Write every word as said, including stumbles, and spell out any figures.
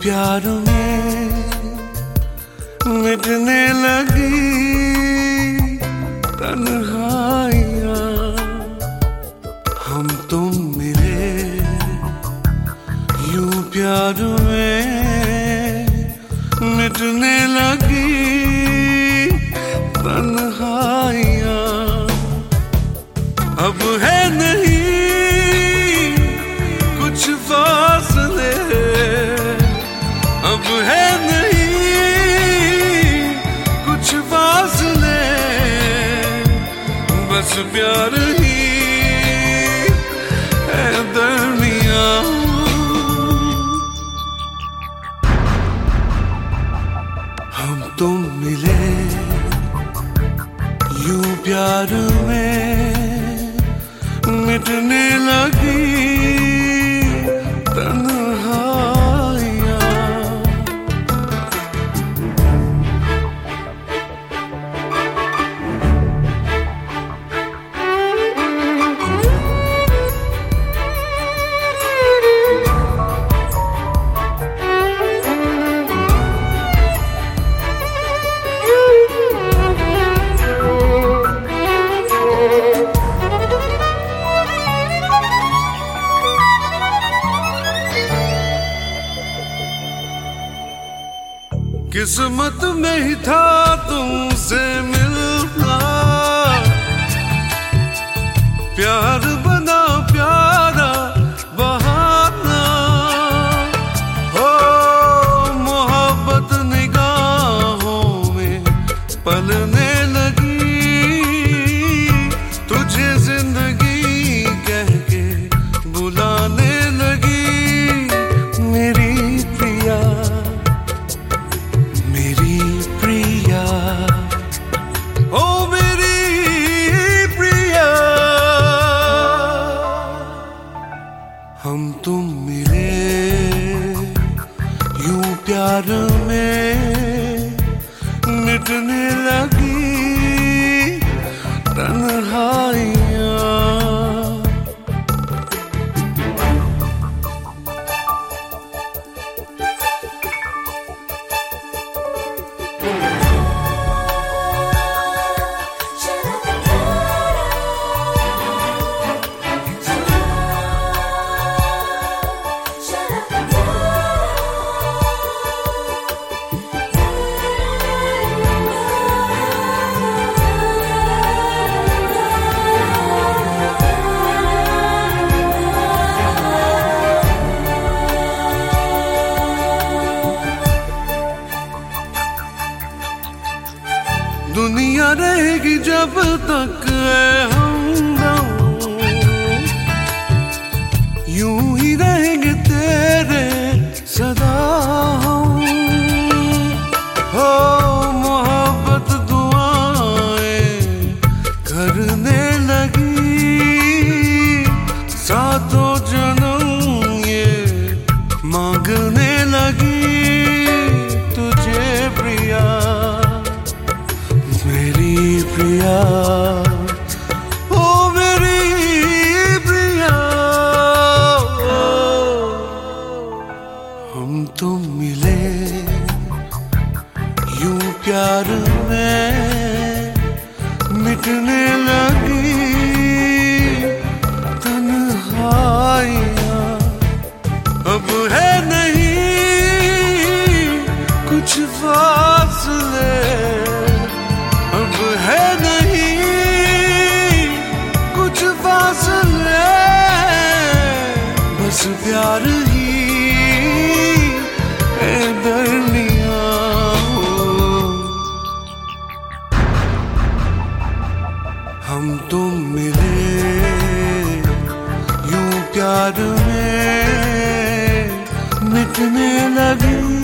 प्यार में मिटने लगी तन्हाइयाँ। हम तुम मिले यूं प्यार में मिटने लगी तन्हाइयाँ। अब है नहीं कुछ फासले, अब है नहीं कुछ फासले, बस प्यार ही है दरमियाँ। हम तुम मिले यूं प्यार में मिटने लगी तन्हाइयाँ। किस्मत में ही था तुमसे मिलना, प्यार बना प्यारा बहाना। हो मोहब्बत निगाहों में पलने लगी, तुझे जिंदगी कह के बुलाने लगी। मेरी प्रिया मेरी प्रिया ओ मेरी प्रिया, हम तुम मिले यूं प्यार में मिटने लगी तन्हाइयाँ। दुनिया रहेगी जब तक है हम यूं ही रहेंगे तेरे सदा हम। हो मोहब्बत दुआएं करने लगी, सातों जन्म ये मांगने लगी। तुझे प्रिया मेरी प्रिया ओ मेरी प्रिया, हम तुम मिले यूं प्यार में मिटने लगी तन्हाइयाँ। अब है नहीं कुछ फासले, अब है नहीं कुछ फासले, बस प्यार ही है दरमियाँ। हम तुम मिले यूं प्यार में मिटने लगी